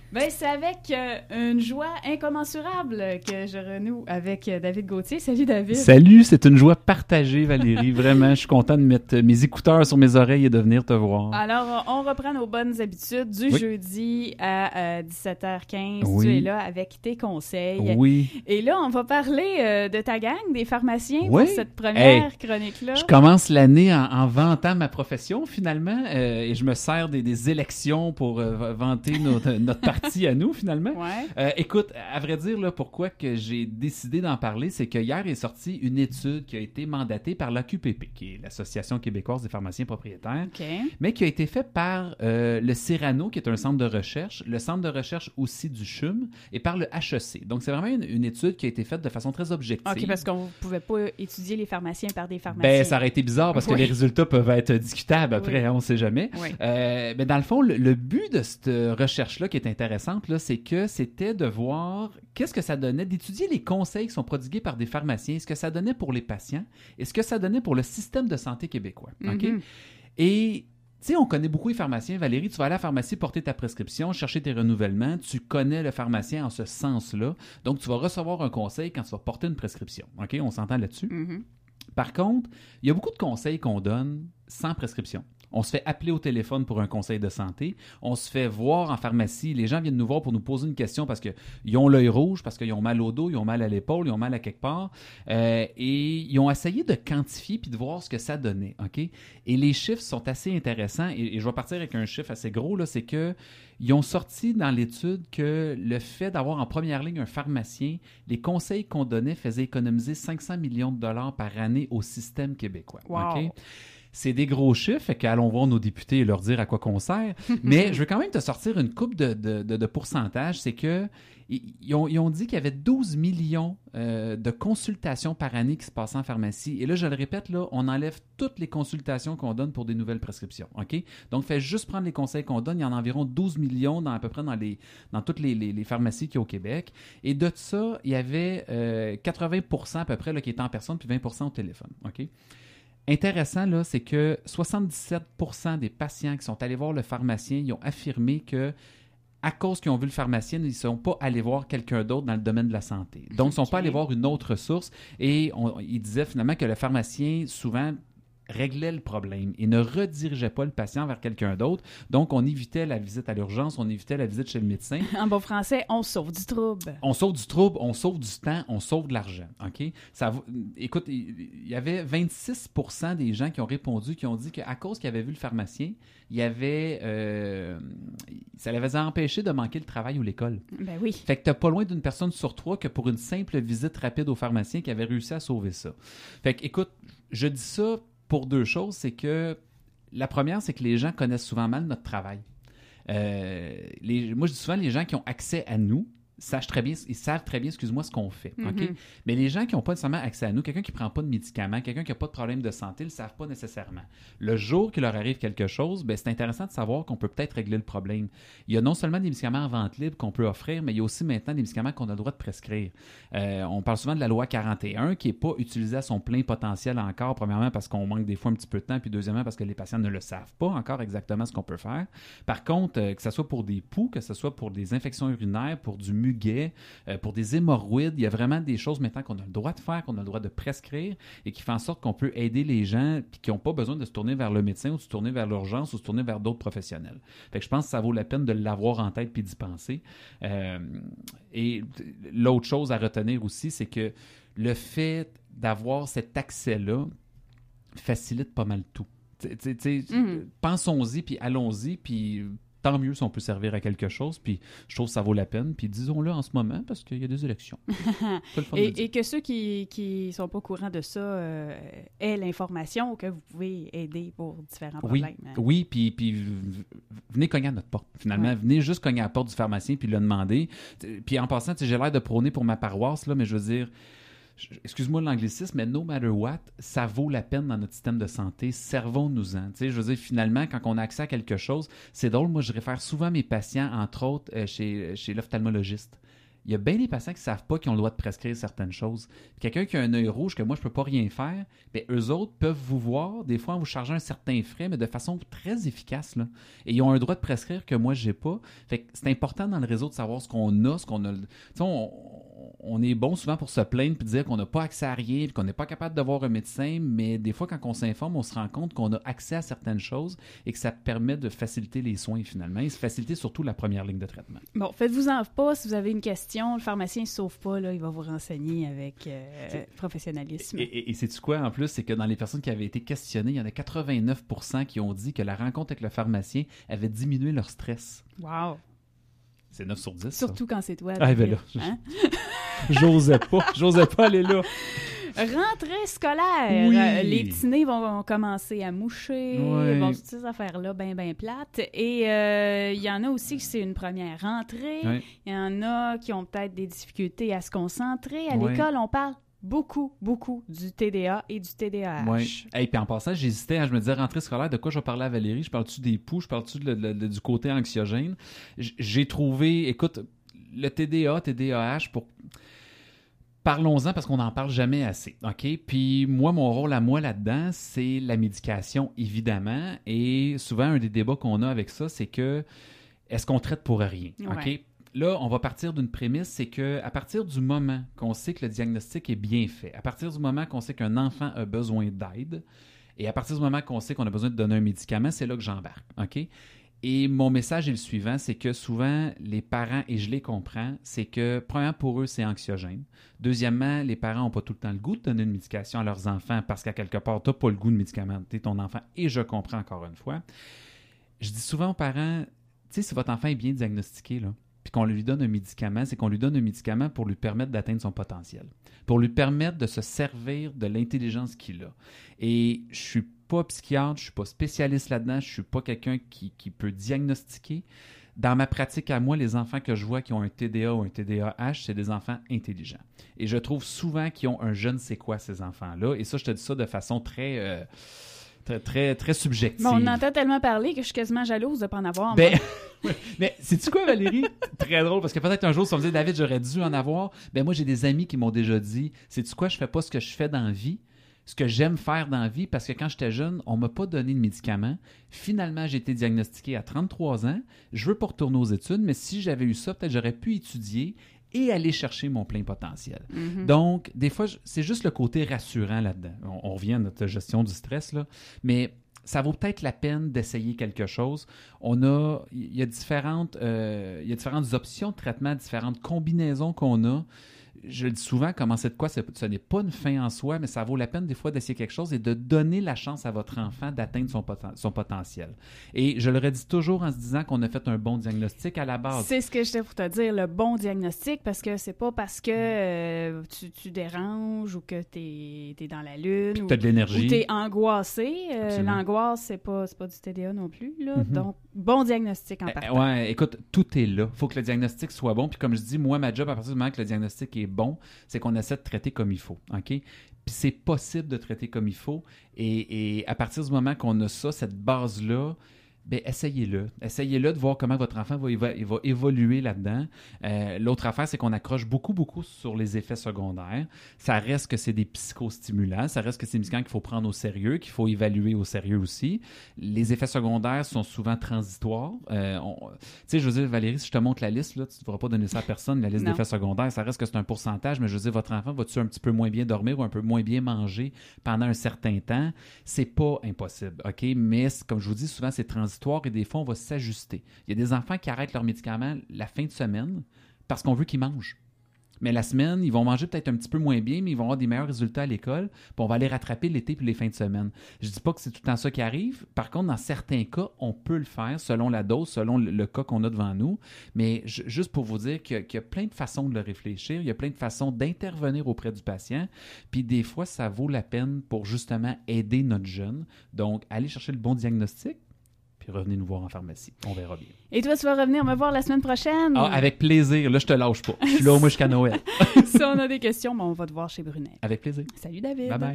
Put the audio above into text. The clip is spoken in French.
Ben, c'est avec une joie incommensurable que je renoue avec David Gauthier. Salut, David. Salut, c'est une joie partagée, Valérie. Vraiment, je suis content de mettre mes écouteurs sur mes oreilles et de venir te voir. Alors, on reprend nos bonnes habitudes du jeudi à 17h15. Oui. Tu es là avec tes conseils. Oui. Et là, on va parler de ta gang, des pharmaciens, Oui. pour cette première chronique-là. Je commence l'année en vantant ma profession, finalement, et je me sers des élections pour vanter notre parti à nous, finalement. Ouais. Écoute, à vrai dire, là, pourquoi que j'ai décidé d'en parler, c'est que hier est sortie une étude qui a été mandatée par l'AQPP, qui est l'Association québécoise des pharmaciens propriétaires, OK. mais qui a été faite par le Cyrano, qui est un centre de recherche, le centre de recherche aussi du CHUM, et par le HEC. Donc, c'est vraiment une étude qui a été faite de façon très objective. OK, parce qu'on ne pouvait pas étudier les pharmaciens par des pharmaciens. Ben, ça aurait été bizarre parce que Oui. les résultats peuvent être discutables après, on ne sait jamais. Oui. Mais dans le fond, le but de cette recherche-là qui est intéressante, là, c'est que c'était de voir qu'est-ce que ça donnait, d'étudier les conseils qui sont prodigués par des pharmaciens, ce que ça donnait pour les patients et ce que ça donnait pour le système de santé québécois. OK? Mhm. Et tu sais, on connaît beaucoup les pharmaciens. Valérie, tu vas aller à la pharmacie porter ta prescription, chercher tes renouvellements. Tu connais le pharmacien en ce sens-là. Donc, tu vas recevoir un conseil quand tu vas porter une prescription. OK? On s'entend là-dessus? Mhm. Par contre, il y a beaucoup de conseils qu'on donne sans prescription. On se fait appeler au téléphone pour un conseil de santé. On se fait voir en pharmacie. Les gens viennent nous voir pour nous poser une question parce qu'ils ont l'œil rouge, parce qu'ils ont mal au dos, ils ont mal à l'épaule, ils ont mal à quelque part. Et ils ont essayé de quantifier puis de voir ce que ça donnait. OK? Et les chiffres sont assez intéressants. Et je vais partir avec un chiffre assez gros, là, c'est que ils ont sorti dans l'étude que le fait d'avoir en première ligne un pharmacien, les conseils qu'on donnait faisaient économiser 500 millions de dollars par année au système québécois. Wow. OK? C'est des gros chiffres, fait qu'allons voir nos députés et leur dire à quoi qu'on sert. Mais je veux quand même te sortir une coupe de pourcentage. C'est que ils ont dit qu'il y avait 12 millions de consultations par année qui se passaient en pharmacie. Et là, je le répète, là, on enlève toutes les consultations qu'on donne pour des nouvelles prescriptions. OK? Donc, fait juste prendre les conseils qu'on donne. Il y en a environ 12 millions à peu près dans toutes les pharmacies qu'il y a au Québec. Et de ça, il y avait 80% à peu près là, qui étaient en personne, puis 20% au téléphone. OK? Intéressant, là, c'est que 77% des patients qui sont allés voir le pharmacien, ils ont affirmé que à cause qu'ils ont vu le pharmacien, ils ne sont pas allés voir quelqu'un d'autre dans le domaine de la santé. Donc, ils ne sont pas allés voir une autre source. Et ils disaient finalement que le pharmacien, souvent, réglait le problème et ne redirigeait pas le patient vers quelqu'un d'autre. Donc, on évitait la visite à l'urgence, on évitait la visite chez le médecin. En bon français, on sauve du trouble. On sauve du trouble, on sauve du temps, on sauve de l'argent. OK? Écoute, il y avait 26% des gens qui ont répondu, qui ont dit qu'à cause qu'ils avaient vu le pharmacien, il y avait, ça les avait empêchés de manquer le travail ou l'école. Ben oui. Fait que t'as pas loin d'une personne sur trois que pour une simple visite rapide au pharmacien qui avait réussi à sauver ça. Fait que, écoute, je dis ça pour deux choses. C'est que la première, c'est que les gens connaissent souvent mal notre travail. Moi, je dis souvent, les gens qui ont accès à nous, savent très bien, ce qu'on fait. OK? Mais les gens qui n'ont pas nécessairement accès à nous, quelqu'un qui ne prend pas de médicaments, quelqu'un qui n'a pas de problème de santé, ils ne le savent pas nécessairement. Le jour qu'il leur arrive quelque chose, ben, c'est intéressant de savoir qu'on peut peut-être régler le problème. Il y a non seulement des médicaments en vente libre qu'on peut offrir, mais il y a aussi maintenant des médicaments qu'on a le droit de prescrire. On parle souvent de la loi 41 qui n'est pas utilisée à son plein potentiel encore, premièrement parce qu'on manque des fois un petit peu de temps, puis deuxièmement parce que les patients ne le savent pas encore exactement ce qu'on peut faire. Par contre, que ce soit pour des poux, que ce soit pour des infections urinaires, pour du muguet, pour des hémorroïdes, il y a vraiment des choses maintenant qu'on a le droit de faire, qu'on a le droit de prescrire et qui font en sorte qu'on peut aider les gens puis qui n'ont pas besoin de se tourner vers le médecin ou de se tourner vers l'urgence ou de se tourner vers d'autres professionnels. Fait que je pense que ça vaut la peine de l'avoir en tête puis d'y penser. Et l'autre chose à retenir aussi, c'est que le fait d'avoir cet accès-là facilite pas mal tout. Pensons-y, puis allons-y, puis tant mieux si on peut servir à quelque chose, puis je trouve que ça vaut la peine, puis disons-le en ce moment, parce qu'il y a des élections. C'est le fun de le dire. Et que ceux qui sont pas au courant de ça aient l'information que vous pouvez aider pour différents problèmes. Oui, puis venez cogner à notre porte, finalement. Ouais. Venez juste cogner à la porte du pharmacien, puis le demander. Puis en passant, j'ai l'air de prôner pour ma paroisse, là, mais je veux dire, excuse-moi l'anglicisme, mais no matter what, ça vaut la peine dans notre système de santé. Servons-nous-en. Je veux dire, finalement, quand on a accès à quelque chose, c'est drôle, moi, je réfère souvent mes patients, entre autres, chez l'ophtalmologiste. il y a bien des patients qui ne savent pas qu'ils ont le droit de prescrire certaines choses. Quelqu'un qui a un œil rouge que moi, je ne peux pas rien faire, bien, eux autres peuvent vous voir, des fois, en vous chargeant un certain frais, mais de façon très efficace. Là. Et ils ont un droit de prescrire que moi, je n'ai pas. Fait que c'est important dans le réseau de savoir ce qu'on a, on est bon souvent pour se plaindre et dire qu'on n'a pas accès à rien, qu'on n'est pas capable de voir un médecin, mais des fois, quand on s'informe, on se rend compte qu'on a accès à certaines choses et que ça permet de faciliter les soins finalement et faciliter surtout la première ligne de traitement. Bon, faites-vous-en pas. Si vous avez une question, le pharmacien ne se sauve pas, là, il va vous renseigner avec professionnalisme. Et sais-tu quoi, en plus, c'est que dans les personnes qui avaient été questionnées, il y en a 89% qui ont dit que la rencontre avec le pharmacien avait diminué leur stress. Wow! C'est 9 sur 10. Surtout quand c'est toi. Ah, ben là, j'osais pas aller là. Rentrée scolaire. Oui. Les petits nez vont commencer à moucher. Oui. Bon, toutes ces affaires-là, bien plates. Et il y en a aussi qui c'est une première rentrée. Oui. Il y en a qui ont peut-être des difficultés à se concentrer. À Oui. l'école, on parle beaucoup du TDA et du TDAH. Oui. Et puis en passant, j'hésitais, je me disais, rentrée scolaire, de quoi je vais parler à Valérie? Je parle-tu des poux? Je parle-tu du côté anxiogène? J'ai trouvé, écoute, le TDA, TDAH, parlons-en parce qu'on n'en parle jamais assez, OK? Puis moi, mon rôle à moi là-dedans, c'est la médication, évidemment. Et souvent, un des débats qu'on a avec ça, c'est que est-ce qu'on traite pour rien? OK? Ouais. Là, on va partir d'une prémisse, c'est qu'à partir du moment qu'on sait que le diagnostic est bien fait, à partir du moment qu'on sait qu'un enfant a besoin d'aide, et à partir du moment qu'on sait qu'on a besoin de donner un médicament, c'est là que j'embarque, OK? Et mon message est le suivant, c'est que souvent, les parents, et je les comprends, c'est que, premièrement, pour eux, c'est anxiogène. Deuxièmement, les parents n'ont pas tout le temps le goût de donner une médication à leurs enfants parce qu'à quelque part, tu n'as pas le goût de médicamenter ton enfant, et je comprends encore une fois. Je dis souvent aux parents, tu sais, si votre enfant est bien diagnostiqué, là, puis qu'on lui donne un médicament, c'est qu'on lui donne un médicament pour lui permettre d'atteindre son potentiel, pour lui permettre de se servir de l'intelligence qu'il a. Et je suis pas psychiatre, je suis pas spécialiste là-dedans, je suis pas quelqu'un qui peut diagnostiquer. Dans ma pratique à moi, les enfants que je vois qui ont un TDA ou un TDAH, c'est des enfants intelligents. Et je trouve souvent qu'ils ont un je ne sais quoi, ces enfants-là. Et ça, je te dis ça de façon très subjective. Bon, on entend tellement parler que je suis quasiment jalouse de ne pas en avoir. Mais sais-tu quoi, Valérie? Très drôle, parce que peut-être un jour, si on me dit, David, j'aurais dû en avoir. Ben moi, j'ai des amis qui m'ont déjà dit, sais-tu quoi, je fais pas ce que je fais dans la vie, ce que j'aime faire dans la vie, parce que quand j'étais jeune, on m'a pas donné de médicaments. Finalement, j'ai été diagnostiqué à 33 ans. Je veux pas retourner aux études, mais si j'avais eu ça, peut-être j'aurais pu étudier et aller chercher mon plein potentiel. Mm-hmm. Donc, des fois, c'est juste le côté rassurant là-dedans. On revient à notre gestion du stress, là, mais ça vaut peut-être la peine d'essayer quelque chose. Il y a différentes options de traitement, différentes combinaisons qu'on a. Je le dis souvent, commencer de quoi, ce n'est pas une fin en soi, mais ça vaut la peine des fois d'essayer quelque chose et de donner la chance à votre enfant d'atteindre son potentiel. Et je le redis toujours en se disant qu'on a fait un bon diagnostic à la base. C'est ce que j'étais pour te dire, le bon diagnostic, parce que c'est pas parce que tu déranges ou que t'es dans la lune ou tu as de l'énergie. Ou t'es angoissé. L'angoisse, c'est pas du TDA non plus. Là. Mm-hmm. Donc, bon diagnostic en partant. Ouais, écoute, tout est là. Il faut que le diagnostic soit bon. Puis comme je dis, moi, ma job, à partir du moment que le diagnostic est bon, c'est qu'on essaie de traiter comme il faut, OK? Puis c'est possible de traiter comme il faut, et à partir du moment qu'on a ça, cette base-là, bien, essayez-le. Essayez-le de voir comment votre enfant va évoluer là-dedans. L'autre affaire, c'est qu'on accroche beaucoup sur les effets secondaires. Ça reste que c'est des psychostimulants. Ça reste que c'est des médicaments qu'il faut prendre au sérieux, qu'il faut évaluer au sérieux aussi. Les effets secondaires sont souvent transitoires. Tu sais, je veux dire, Valérie, si je te montre la liste, là, tu ne devras pas donner ça à personne, la liste d'effets secondaires. Ça reste que c'est un pourcentage, mais je veux dire, votre enfant va-tu un petit peu moins bien dormir ou un peu moins bien manger pendant un certain temps? C'est pas impossible, OK? Mais comme je vous dis, souvent, c'est transitoire. Et des fois, on va s'ajuster. Il y a des enfants qui arrêtent leurs médicaments la fin de semaine parce qu'on veut qu'ils mangent. Mais la semaine, ils vont manger peut-être un petit peu moins bien, mais ils vont avoir des meilleurs résultats à l'école, puis on va les rattraper l'été puis les fins de semaine. Je ne dis pas que c'est tout le temps ça qui arrive. Par contre, dans certains cas, on peut le faire selon la dose, selon le cas qu'on a devant nous. Mais juste pour vous dire qu'il y a plein de façons de le réfléchir, il y a plein de façons d'intervenir auprès du patient. Puis des fois, ça vaut la peine pour justement aider notre jeune. Donc, aller chercher le bon diagnostic, puis revenez nous voir en pharmacie. On verra bien. Et toi, tu vas revenir me voir la semaine prochaine? Ah, avec plaisir. Là, je te lâche pas. Je suis là au moins jusqu'à Noël. Si on a des questions, on va te voir chez Brunel. Avec plaisir. Salut, David. Bye bye.